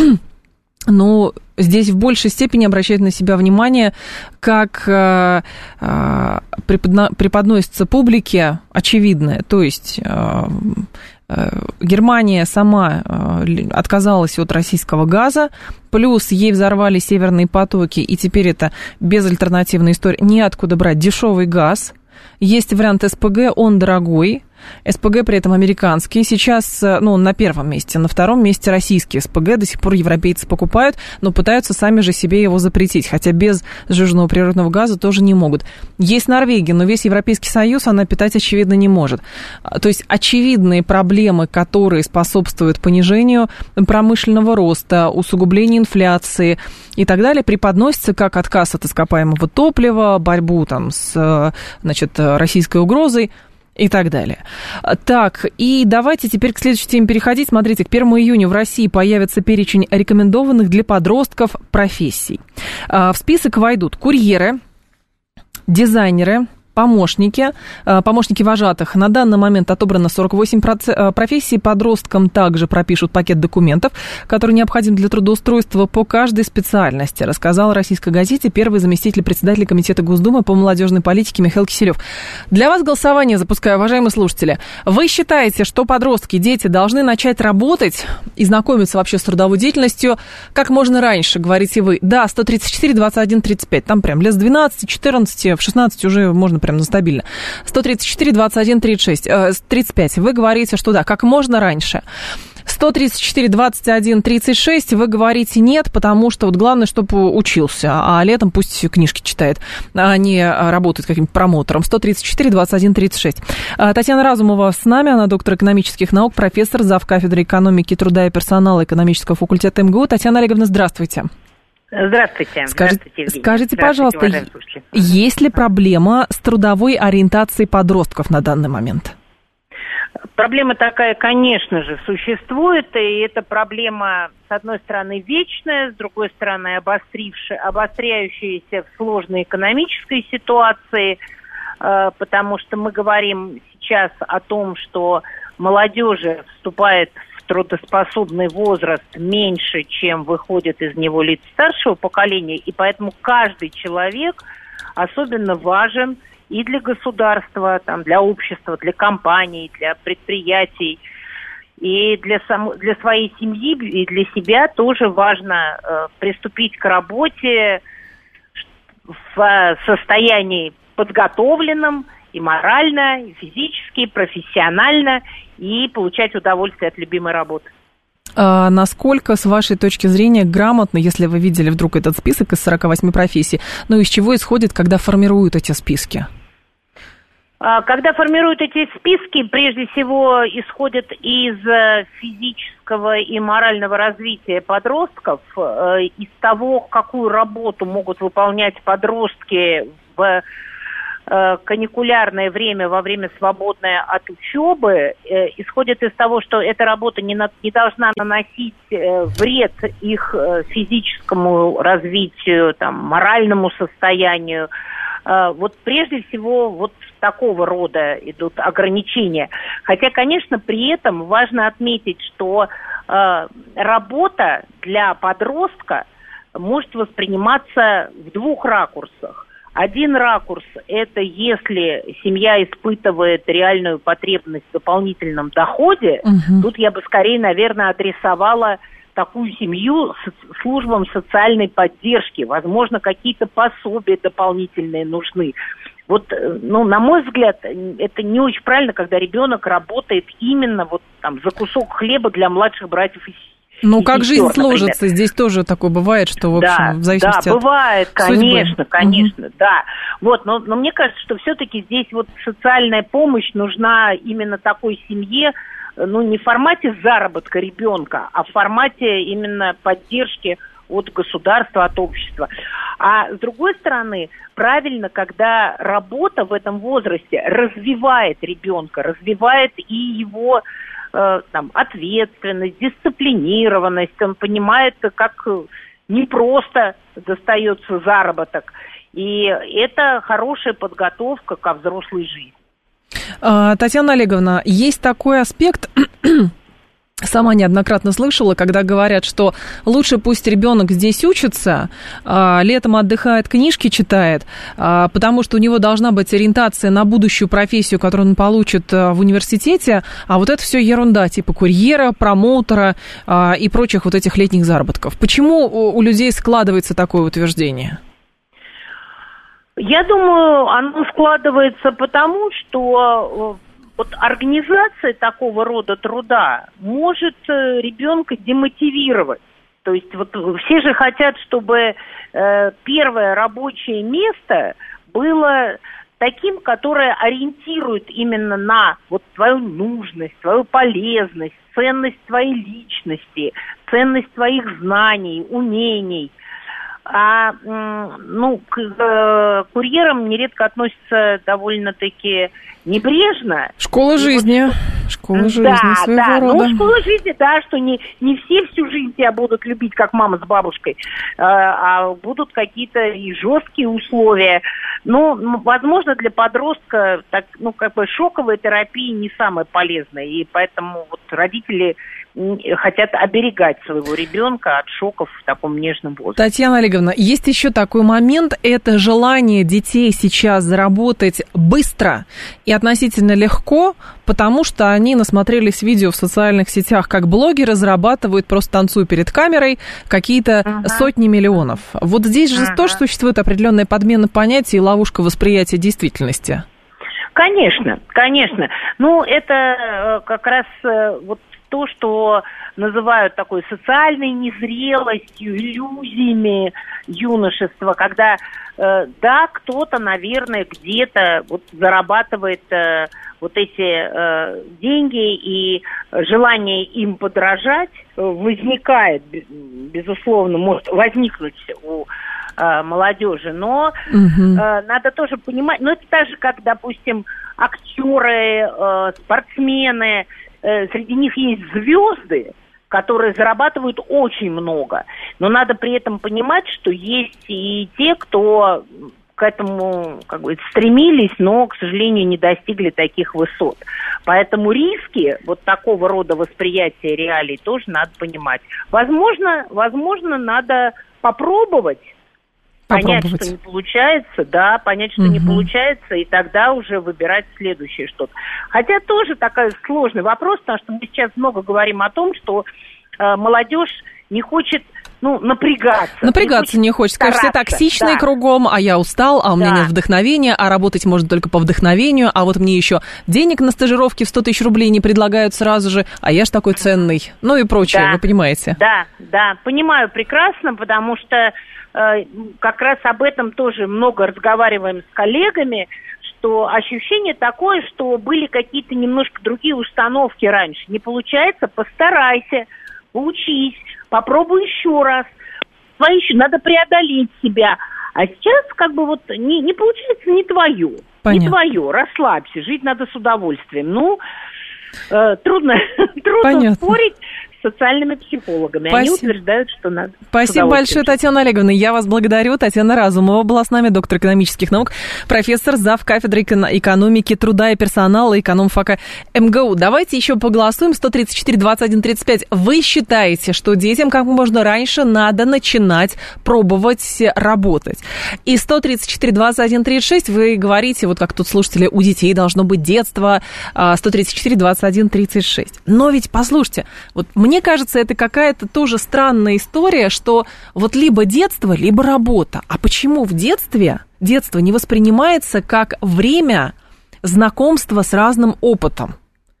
Но здесь в большей степени обращает на себя внимание, как э, э, преподно, преподносится публике очевидное. То есть э, э, Германия сама э, отказалась от российского газа, плюс ей взорвали северные потоки, и теперь это безальтернативная история. Неоткуда брать дешевый газ. Есть вариант СПГ, он дорогой. СПГ при этом американский. Сейчас, ну, на первом месте. На втором месте российский СПГ. До сих пор европейцы покупают, но пытаются сами же себе его запретить. Хотя без сжиженного природного газа тоже не могут. Есть Норвегия, но весь Европейский Союз она питать, очевидно, не может. То есть очевидные проблемы, которые способствуют понижению промышленного роста, усугублению инфляции и так далее, преподносятся как отказ от ископаемого топлива, борьбу там с, значит, российской угрозой и так далее. Так, и давайте теперь к следующей теме переходить. Смотрите, к первому июня в России появится перечень рекомендованных для подростков профессий. В список войдут курьеры, дизайнеры, помощники, помощники вожатых. На данный момент отобрано сорок восемь профессий. Подросткам также пропишут пакет документов, который необходим для трудоустройства по каждой специальности, рассказал «Российской газете» первый заместитель председателя Комитета Госдумы по молодежной политике Михаил Киселев. Для вас голосование запускаю, уважаемые слушатели. Вы считаете, что подростки, дети должны начать работать и знакомиться вообще с трудовой деятельностью как можно раньше, говорите вы? Да, сто тридцать четыре двадцать один тридцать пять. Там прям лет с двенадцати, четырнадцати, в шестнадцать уже можно прям стабильно. сто тридцать четыре двадцать один тридцать шесть, тридцать пять. Вы говорите, что да, как можно раньше. сто тридцать четыре двадцать один тридцать шесть. Вы говорите нет, потому что вот главное, чтобы учился, а летом пусть книжки читает, а не работает каким-то промотором. сто тридцать четыре двадцать один тридцать шесть. Татьяна Разумова с нами, она доктор экономических наук, профессор, зав. Кафедры экономики, труда и персонала экономического факультета МГУ. Татьяна Олеговна, здравствуйте. Здравствуйте. Скажите, Здравствуйте, скажите Здравствуйте, пожалуйста, есть ли проблема с трудовой ориентацией подростков на данный момент? Проблема такая, конечно же, существует, и эта проблема, с одной стороны, вечная, с другой стороны, обостряющаяся в сложной экономической ситуации, потому что мы говорим сейчас о том, что молодежи вступает в трудоспособный возраст меньше, чем выходит из него лиц старшего поколения, и поэтому каждый человек особенно важен и для государства, там, для общества, для компаний, для предприятий, и для, сам, для своей семьи и для себя тоже важно э, приступить к работе в состоянии подготовленном и морально, и физически, и профессионально, и получать удовольствие от любимой работы. А насколько, с вашей точки зрения, грамотно, если вы видели вдруг этот список из сорока восьми профессий, ну, из чего исходит, когда формируют эти списки? Когда формируют эти списки, прежде всего исходят из физического и морального развития подростков, из того, какую работу могут выполнять подростки в каникулярное время, во время свободное от учебы, исходит из того, что эта работа не, на, не должна наносить вред их физическому развитию, там, моральному состоянию. Вот прежде всего вот такого рода идут ограничения. Хотя, конечно, при этом важно отметить, что э, работа для подростка может восприниматься в двух ракурсах. Один ракурс – это если семья испытывает реальную потребность в дополнительном доходе, угу. Тут я бы скорее, наверное, адресовала такую семью с службам социальной поддержки. Возможно, какие-то пособия дополнительные нужны. Вот, ну, на мой взгляд, это не очень правильно, когда ребенок работает именно вот там за кусок хлеба для младших братьев и сестер. Ну, как жизнь например. Сложится, здесь тоже такое бывает, что, в общем, да, в зависимости да, от бывает, конечно, судьбы. конечно, угу. да. Вот, но, но мне кажется, что все-таки здесь вот социальная помощь нужна именно такой семье, ну, не в формате заработка ребенка, а в формате именно поддержки от государства, от общества. А с другой стороны, правильно, когда работа в этом возрасте развивает ребенка, развивает и его э, там, ответственность, дисциплинированность, он понимает, как непросто достается заработок. И это хорошая подготовка ко взрослой жизни. Татьяна Олеговна, есть такой аспект, сама неоднократно слышала, когда говорят, что лучше пусть ребенок здесь учится, летом отдыхает, книжки читает, потому что у него должна быть ориентация на будущую профессию, которую он получит в университете, а вот это все ерунда, типа курьера, промоутера и прочих вот этих летних заработков. Почему у людей складывается такое утверждение? Я думаю, оно складывается потому, что вот организация такого рода труда может ребенка демотивировать. То есть вот все же хотят, чтобы э, первое рабочее место было таким, которое ориентирует именно на вот твою нужность, твою полезность, ценность твоей личности, ценность твоих знаний, умений. А, ну, к э, курьерам нередко относятся довольно-таки небрежно. Школа жизни. Вот, школа жизни да, своего да. рода. Ну, школа жизни, да, что не, не все всю жизнь тебя будут любить, как мама с бабушкой, э, а будут какие-то и жесткие условия. Ну, возможно, для подростка так, ну, как бы шоковая терапия не самая полезная, и поэтому вот родители хотят оберегать своего ребенка от шоков в таком нежном возрасте. Татьяна Олеговна, есть еще такой момент, это желание детей сейчас заработать быстро и относительно легко, потому что они насмотрелись видео в социальных сетях, как блогеры зарабатывают, просто танцуя перед камерой, какие-то uh-huh. сотни миллионов. Вот здесь же uh-huh. тоже существует определенная подмена понятий и ловушка восприятия действительности. Конечно, конечно. Ну, это как раз вот то, что называют такой социальной незрелостью, иллюзиями юношества, когда, э, да, кто-то, наверное, где-то вот зарабатывает э, вот эти э, деньги, и желание им подражать э, возникает, безусловно, может возникнуть у э, молодежи, но угу. э, надо тоже понимать, ну, это так же, как, допустим, актеры, э, спортсмены, среди них есть звезды, которые зарабатывают очень много. Но надо при этом понимать, что есть и те, кто к этому как бы стремились, но, к сожалению, не достигли таких высот. Поэтому риски вот такого рода восприятия реалий тоже надо понимать. Возможно, возможно, надо попробовать. Понять, что не получается, да, понять, что угу. не получается, и тогда уже выбирать следующее что-то. Хотя тоже такой сложный вопрос, потому что мы сейчас много говорим о том, что э, молодежь не хочет, ну, напрягаться. Напрягаться не хочет. Скажешь, все токсичные да. кругом, а я устал, а у меня да. нет вдохновения, а работать можно только по вдохновению, а вот мне еще денег на стажировки в сто тысяч рублей не предлагают сразу же, а я ж такой ценный. Ну и прочее, да. вы понимаете. Да, да, понимаю прекрасно, потому что как раз об этом тоже много разговариваем с коллегами, что ощущение такое, что были какие-то немножко другие установки раньше. Не получается, постарайся, поучись, попробуй еще раз. Еще надо преодолеть себя. А сейчас как бы вот не, не получается не твое. Понятно. Не твое, расслабься, жить надо с удовольствием. Ну, э, трудно, трудно спорить. социальными психологами. Спасибо. Они утверждают, что надо. Спасибо большое, Татьяна Олеговна. Я вас благодарю. Татьяна Разумова была с нами, доктор экономических наук, профессор, зав. Кафедры экономики, труда и персонала, экономфака эм гэ у. Давайте еще поголосуем. сто тридцать четыре двадцать один тридцать пять. Вы считаете, что детям как можно раньше надо начинать пробовать работать? И сто тридцать четыре двадцать один тридцать шесть вы говорите, вот как тут слушатели, у детей должно быть детство. сто тридцать четыре двадцать один тридцать шесть. Но ведь, послушайте, вот мне кажется, это какая-то тоже странная история, что вот либо детство, либо работа. А почему в детстве детство не воспринимается как время знакомства с разным опытом?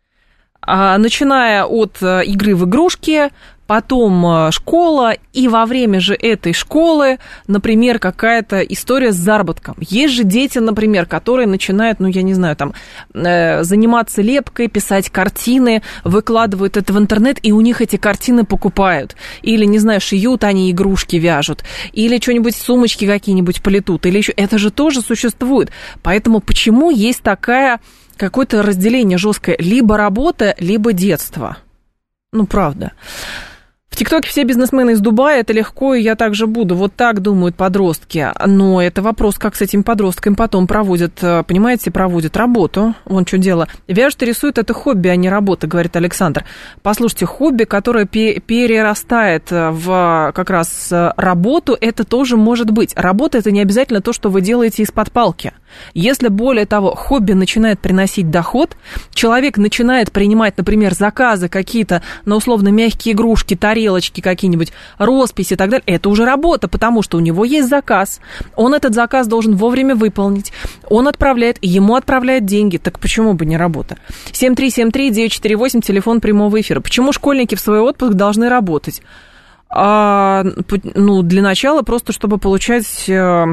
А, начиная от игры в игрушки, потом школа, и во время же этой школы, например, какая-то история с заработком. Есть же дети, например, которые начинают, ну, я не знаю, там, э, заниматься лепкой, писать картины, выкладывают это в интернет, и у них эти картины покупают. Или, не знаю, шьют они игрушки, вяжут. Или что-нибудь, сумочки какие-нибудь плетут. Или еще. Это же тоже существует. Поэтому почему есть такая, какое-то разделение жесткое? Либо работа, либо детство. Ну, правда. В ТикТоке все бизнесмены из Дубая, это легко, и я также буду. Вот так думают подростки. Но это вопрос, как с этими подростками потом проводят, понимаете, проводят работу. Вон что дело. Вяжут и рисуют, это хобби, а не работа, говорит Александр. Послушайте, хобби, которое перерастает в как раз работу, это тоже может быть. Работа – это не обязательно то, что вы делаете из-под палки. Если, более того, хобби начинает приносить доход, человек начинает принимать, например, заказы какие-то на условно мягкие игрушки, тарелочки какие-нибудь, росписи и так далее, это уже работа, потому что у него есть заказ, он этот заказ должен вовремя выполнить, он отправляет, ему отправляют деньги, так почему бы не работа? семь три семь три девять четыре восемь, телефон прямого эфира. Почему школьники в свой отпуск должны работать? А, ну, для начала просто, чтобы получать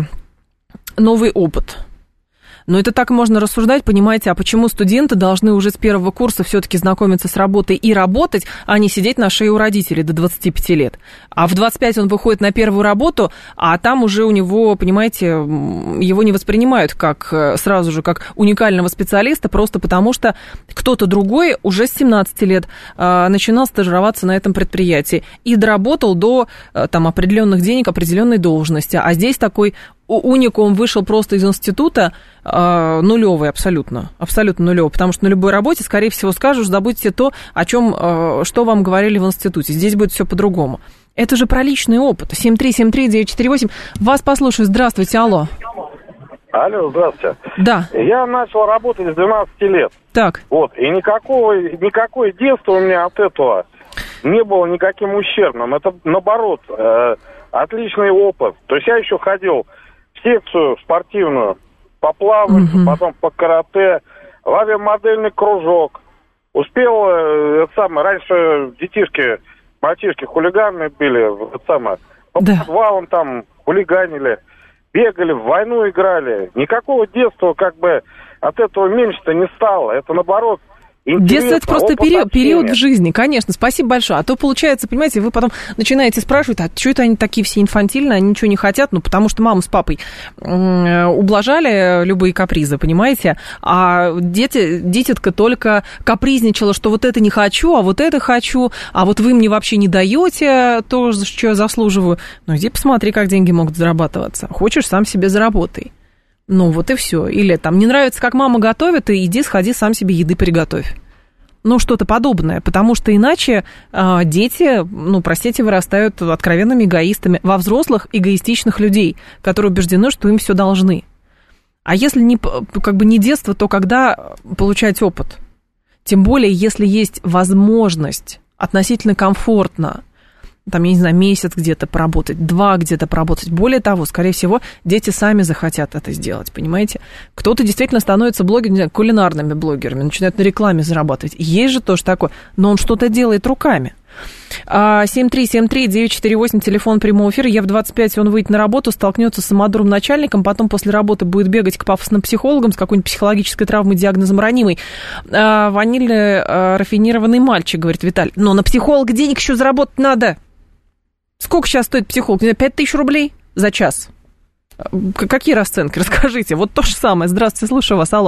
новый опыт. Но это так можно рассуждать, понимаете, а почему студенты должны уже с первого курса все-таки знакомиться с работой и работать, а не сидеть на шее у родителей до двадцати пяти лет? А в двадцать пять он выходит на первую работу, а там уже у него, понимаете, его не воспринимают как сразу же как уникального специалиста, просто потому что кто-то другой уже с семнадцати лет а, начинал стажироваться на этом предприятии и доработал до там определенных денег, определенной должности. А здесь такой уникум вышел просто из института, э, нулевый абсолютно, абсолютно нулевый, потому что на любой работе, скорее всего, скажешь, забудьте то, о чем, э, что вам говорили в институте. Здесь будет все по-другому. Это же про личный опыт. семь три семь три девять четыре восемь. Вас послушаю. Здравствуйте, алло. Алло, здравствуйте. Да. Я начал работать с двенадцати лет. Так. Вот, и никакого, никакое детство у меня от этого не было никаким ущербным. Это, наоборот, э, отличный опыт. То есть я еще ходил секцию спортивную по плаванию, uh-huh. потом по карате, в авиамодельный кружок. Успел, э, это самое, раньше детишки, мальчишки хулиганные были, это самое, по да. подвалам там хулиганили, бегали, в войну играли. Никакого детства как бы от этого меньше-то не стало. Это наоборот. Детство – это просто период, период в жизни, конечно, спасибо большое. А то, получается, понимаете, вы потом начинаете спрашивать, а что это они такие все инфантильные, они ничего не хотят, ну, потому что мама с папой ублажали любые капризы, понимаете, а дети, дитятка только капризничала, что вот это не хочу, а вот это хочу, а вот вы мне вообще не даете то, что я заслуживаю. Ну, иди посмотри, как деньги могут зарабатываться. Хочешь, сам себе заработай. Ну, вот и все. Или там, не нравится, как мама готовит, и иди, сходи, сам себе еды приготовь. Ну, что-то подобное, потому что иначе э, дети, ну, простите, вырастают откровенными эгоистами во взрослых эгоистичных людей, которые убеждены, что им все должны. А если не, как бы не детство, то когда получать опыт? Тем более, если есть возможность относительно комфортно, там, я не знаю, месяц где-то поработать, два где-то поработать. Более того, скорее всего, дети сами захотят это сделать, понимаете? Кто-то действительно становится блогером, не знаю, кулинарными блогерами, начинает на рекламе зарабатывать. Есть же тоже такое, но он что-то делает руками. семь три семь три девять четыре восемь, телефон прямого эфира. Я в двадцать пять, он выйдет на работу, столкнется с самодуром начальником, потом после работы будет бегать к пафосным психологам с какой-нибудь психологической травмой, диагнозом ранимый. А, ванильный а, рафинированный мальчик, говорит Виталий. Но на психолога денег еще заработать надо. Сколько сейчас стоит психолог? пять тысяч рублей за час. Какие расценки? Расскажите. Вот то же самое. Здравствуйте, слушаю вас. Алло.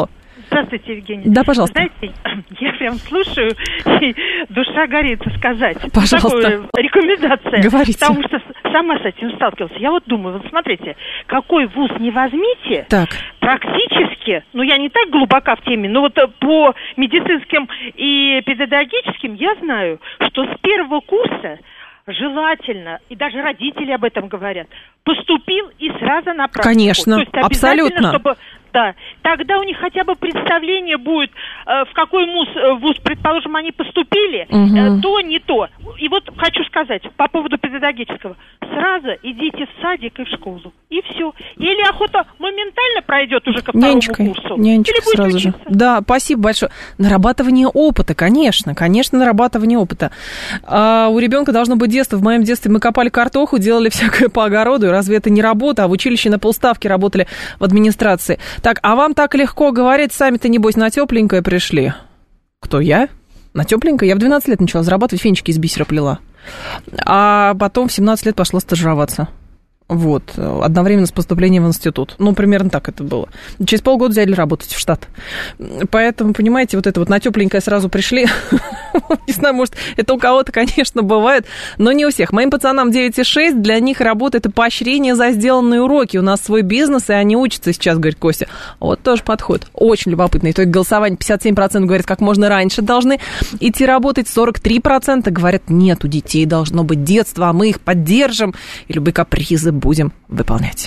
Здравствуйте, Евгений. Да, пожалуйста. Знаете, я прям слушаю, и душа горит сказать. Пожалуйста. Такую рекомендацию. Говорите. Потому что сама с этим сталкивалась. Я вот думаю, вот смотрите, какой вуз не возьмите, так. практически, ну я не так глубока в теме, но вот по медицинским и педагогическим я знаю, что с первого курса желательно, и даже родители об этом говорят, поступил и сразу на практику. Конечно, То есть абсолютно. Чтобы, да, тогда у них хотя бы представление будет, э, в какой вуз, вуз, предположим, они поступили, угу. э, то, не то. И вот хочу сказать по поводу педагогического. Сразу идите в садик и в школу. И все. Или охота моментально пройдет уже ко второму нянечкой, курсу. Нянечкой Или сразу учиться. же. Да, спасибо большое. Нарабатывание опыта, конечно. Конечно, нарабатывание опыта. А у ребенка должно быть детство. В моем детстве мы копали картоху, делали всякое по огороду. И разве это не работа? А в училище на полставки работали в администрации. Так, а вам так легко говорить, сами-то, небось, на тепленькое пришли? Кто, я? На тепленькое? Я в двенадцать лет начала зарабатывать, фенчики из бисера плела. А потом в семнадцать лет пошла стажироваться. Вот, одновременно с поступлением в институт. Ну, примерно так это было. Через полгода взяли работать в штат. Поэтому, понимаете, вот это вот на тепленькое сразу пришли. Не знаю, может, это у кого-то, конечно, бывает, но не у всех. Моим пацанам девять и шесть, для них работа — это поощрение за сделанные уроки. У нас свой бизнес, и они учатся сейчас, говорит Костя. Вот тоже подходит. Очень любопытно. Итоги голосования: пятьдесят семь процентов говорят, как можно раньше должны идти работать, сорок три процента говорят, нет, у детей должно быть детство, а мы их поддержим, и любые капризы будем выполнять.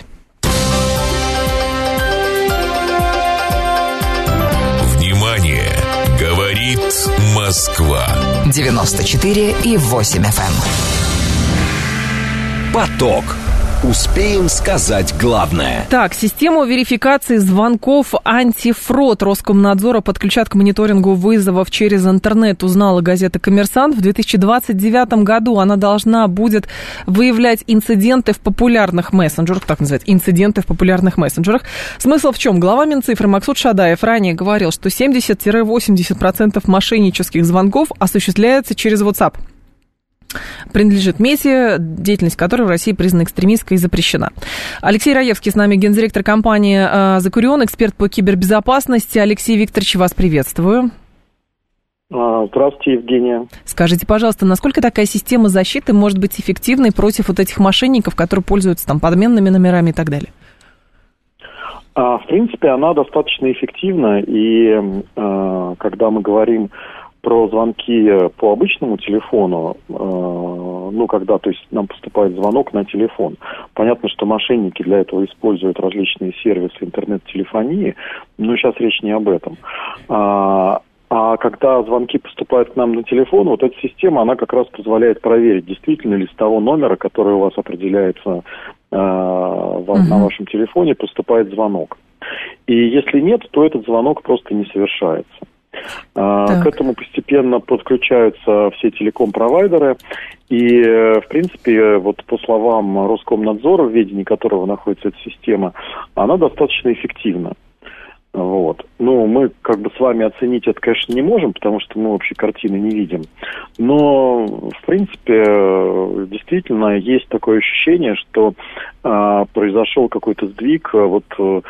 Внимание! Говорит Москва. девяносто четыре и восемь эф эм. Поток. Успеем сказать главное. Так, систему верификации звонков антифрод Роскомнадзора подключат к мониторингу вызовов через интернет, узнала газета «Коммерсант». В две тысячи двадцать девятом году она должна будет выявлять инциденты в популярных мессенджерах, так называть, инциденты в популярных мессенджерах. Смысл в чем? Глава Минцифры Максут Шадаев ранее говорил, что семьдесят-восемьдесят процентов мошеннических звонков осуществляется через WhatsApp. Принадлежит Мете, деятельность которой в России признана экстремистской и запрещена. Алексей Раевский с нами, гендиректор компании «Закурион», эксперт по кибербезопасности. Алексей Викторович, вас приветствую. Здравствуйте, Евгения. Скажите, пожалуйста, насколько такая система защиты может быть эффективной против вот этих мошенников, которые пользуются там подменными номерами и так далее? В принципе, она достаточно эффективна, и когда мы говорим про звонки по обычному телефону, э, ну, когда, то есть, нам поступает звонок на телефон. Понятно, что мошенники для этого используют различные сервисы интернет-телефонии, но сейчас речь не об этом. А, а когда звонки поступают к нам на телефон, вот эта система, она как раз позволяет проверить, действительно ли с того номера, который у вас определяется э, uh-huh. на вашем телефоне, поступает звонок. И если нет, то этот звонок просто не совершается. Так. К этому постепенно подключаются все телеком-провайдеры, и, в принципе, вот по словам Роскомнадзора, в ведении которого находится эта система, она достаточно эффективна. Вот. Ну, мы как бы с вами оценить это, конечно, не можем, потому что мы общей картины не видим. Но, в принципе, действительно есть такое ощущение, что э, произошел какой-то сдвиг вот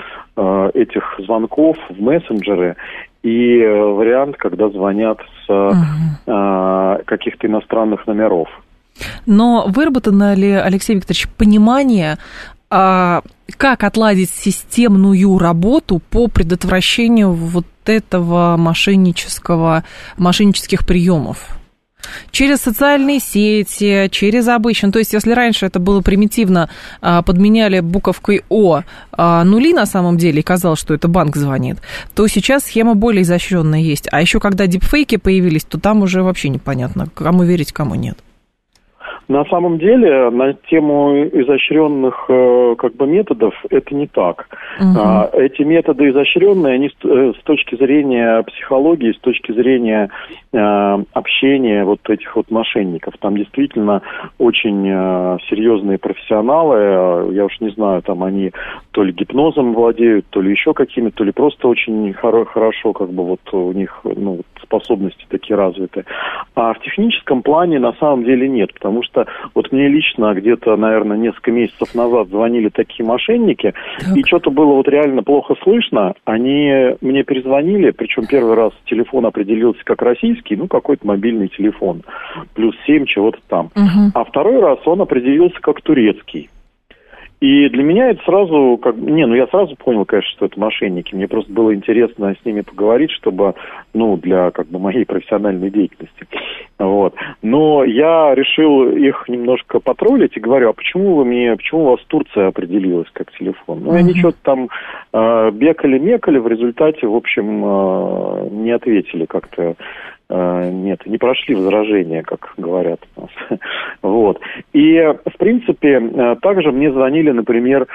э, этих звонков в мессенджеры, и вариант, когда звонят с uh-huh. э, каких-то иностранных номеров. Но выработано ли, Алексей Викторович, понимание, а, как отладить системную работу по предотвращению вот этого мошеннического, мошеннических приемов? Через социальные сети, через обычно. То есть, если раньше это было примитивно, подменяли буковкой «О» нули на самом деле, и казалось, что это банк звонит, то сейчас схема более изощренная есть. А еще когда дипфейки появились, то там уже вообще непонятно, кому верить, кому нет. На самом деле, на тему изощренных э, как бы методов, это не так. Угу. А, эти методы изощренные, они с, с точки зрения психологии, с точки зрения э, общения вот этих вот мошенников, там действительно очень э, серьезные профессионалы, я уж не знаю, там они то ли гипнозом владеют, то ли еще какими-то, то ли просто очень хоро- хорошо, как бы вот у них ну, способности такие развиты. А в техническом плане на самом деле нет, потому что что вот мне лично где-то, наверное, несколько месяцев назад звонили такие мошенники, так. и что-то было вот реально плохо слышно. Они мне перезвонили, причем первый раз телефон определился как российский, ну, какой-то мобильный телефон, плюс семь, чего-то там. Угу. А второй раз он определился как турецкий. И для меня это сразу, как, не, ну я сразу понял, конечно, что это мошенники. Мне просто было интересно с ними поговорить, чтобы, ну, для, как бы, моей профессиональной деятельности. Вот. Но я решил их немножко потроллить и говорю, а почему вы мне, почему у вас Турция определилась как телефон? Ну, uh-huh. они что-то там э, бекали-мекали, в результате, в общем, э, не ответили как-то. Нет, не прошли возражения, как говорят у нас. Вот. И, в принципе, также мне звонили, например,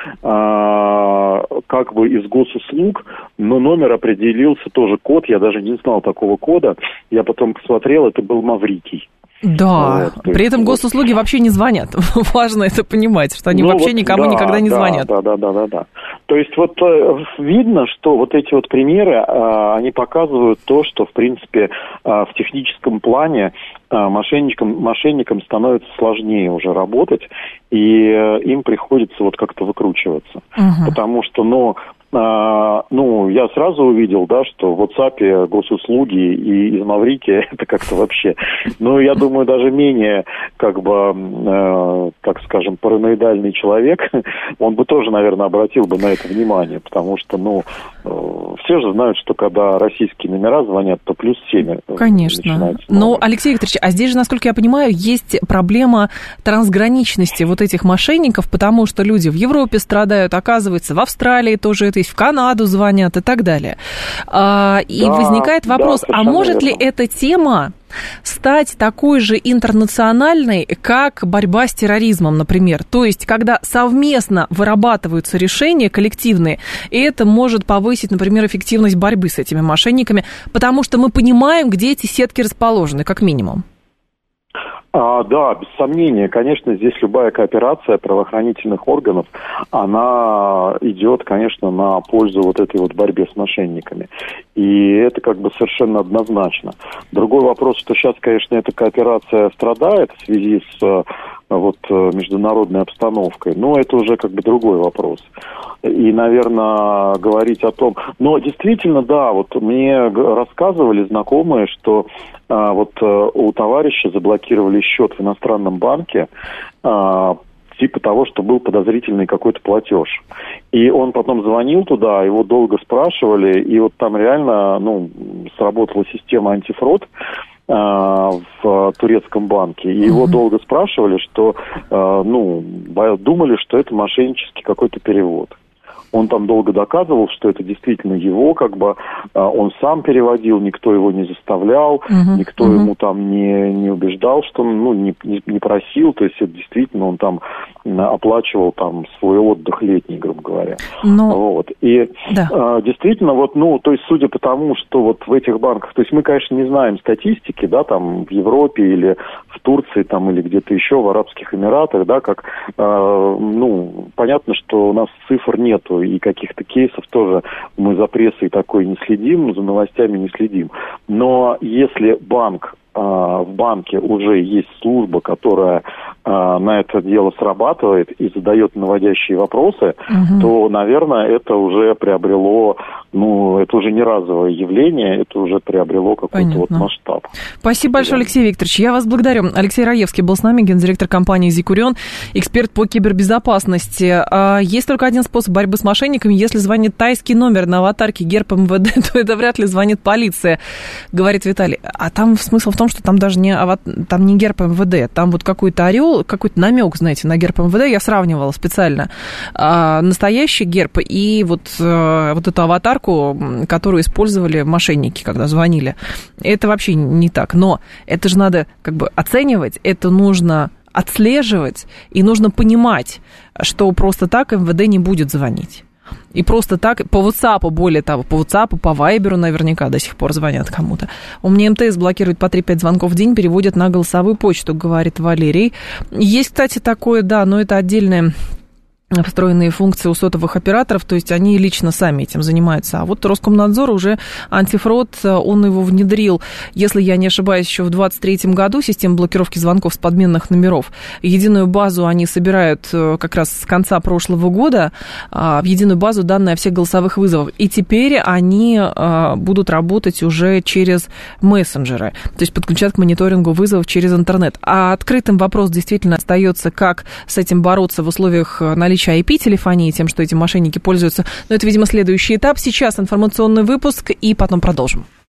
как бы из госуслуг, но номер определился тоже код, я даже не знал такого кода. Я потом посмотрел, это был Маврикий. Да, вот, при этом госуслуги вообще не звонят. Важно это понимать, что они ну, вообще вот, никому да, никогда не да, звонят. Да, да, да, да, да. То есть вот э, видно, что вот эти вот примеры, э, они показывают то, что, в принципе, э, в техническом плане э, мошенникам, мошенникам становится сложнее уже работать, и э, им приходится вот как-то выкручиваться. Угу. Потому что, ну, А, ну, я сразу увидел, да, что в WhatsApp госуслуги и из Маврикия это как-то вообще, ну, я думаю, даже менее, как бы, э, так скажем, параноидальный человек, он бы тоже, наверное, обратил бы на это внимание, потому что, ну, э, все же знают, что когда российские номера звонят, то плюс семь. Конечно. Но, Алексей Викторович, а здесь же, насколько я понимаю, есть проблема трансграничности вот этих мошенников, потому что люди в Европе страдают, оказывается, в Австралии тоже это в Канаду звонят и так далее. А, и да, возникает вопрос, да, а может верно. ли эта тема стать такой же интернациональной, как борьба с терроризмом, например? То есть, когда совместно вырабатываются решения коллективные, и это может повысить, например, эффективность борьбы с этими мошенниками, потому что мы понимаем, где эти сетки расположены, как минимум. А, да, без сомнения, конечно, здесь любая кооперация правоохранительных органов, она идет, конечно, на пользу вот этой вот борьбе с мошенниками. И это как бы совершенно однозначно. Другой вопрос, что сейчас, конечно, эта кооперация страдает в связи с вот международной обстановкой, но это уже как бы другой вопрос. И, наверное, говорить о том... Но действительно, да, вот мне рассказывали знакомые, что а, вот у товарища заблокировали счет в иностранном банке, а, типа того, что был подозрительный какой-то платеж. И он потом звонил туда, его долго спрашивали, и вот там реально, ну, сработала система антифрод в турецком банке. И его uh-huh. долго спрашивали, что, ну, думали, что это мошеннический какой-то перевод. Он там долго доказывал, что это действительно его, как бы, он сам переводил, никто его не заставлял, uh-huh. никто uh-huh. ему там не, не убеждал, что он, ну, не, не, не просил, то есть это действительно он там оплачивал там свой отдых летний, грубо говоря. Но... Вот. И да. а, действительно, вот, ну, то есть судя по тому, что вот в этих банках, то есть мы, конечно, не знаем статистики, да, там в Европе или в Турции, там, или где-то еще, в Арабских Эмиратах, да, как, а, ну, понятно, что у нас цифр нету, и каких-то кейсов тоже мы за прессой такой не следим, за новостями не следим. Но если банк, э, в банке уже есть служба, которая э, на это дело срабатывает и задает наводящие вопросы, угу. то, наверное, это уже приобрело, ну, это уже не разовое явление, это уже приобрело какой-то вот масштаб. Спасибо большое, Алексей Викторович. Я вас благодарю. Алексей Раевский был с нами, гендиректор компании «Зикурион», эксперт по кибербезопасности. Есть только один способ борьбы с мошенниками. Если звонит тайский номер на аватарке герб эм вэ дэ, то это вряд ли звонит полиция, говорит Виталий. А там смысл в том, что там даже не, ават... там не герб эм вэ дэ, там вот какой-то орел, какой-то намек, знаете, на герб эм вэ дэ. Я сравнивала специально а, настоящий герб и вот, а, вот эту аватарку, которую использовали мошенники, когда звонили. Это вообще не так. Но это же надо как бы оценивать, это нужно отслеживать, и нужно понимать, что просто так эм вэ дэ не будет звонить. И просто так, по WhatsApp, более того, по WhatsApp, по Viber наверняка до сих пор звонят кому-то. У меня эм тэ эс блокирует по три-пять звонков в день, переводят на голосовую почту, говорит Валерий. Есть, кстати, такое, да, но это отдельная... встроенные функции у сотовых операторов, то есть они лично сами этим занимаются. А вот Роскомнадзор уже антифрод, он его внедрил, если я не ошибаюсь, еще в двадцать третьем году, систему блокировки звонков с подменных номеров. Единую базу они собирают как раз с конца прошлого года, в единую базу данные о всех голосовых вызовах. И теперь они будут работать уже через мессенджеры, то есть подключать к мониторингу вызовов через интернет. А открытым вопрос действительно остается, как с этим бороться в условиях наличия ай пи-телефонии, тем, что эти мошенники пользуются. Но это, видимо, следующий этап. Сейчас информационный выпуск, и потом продолжим.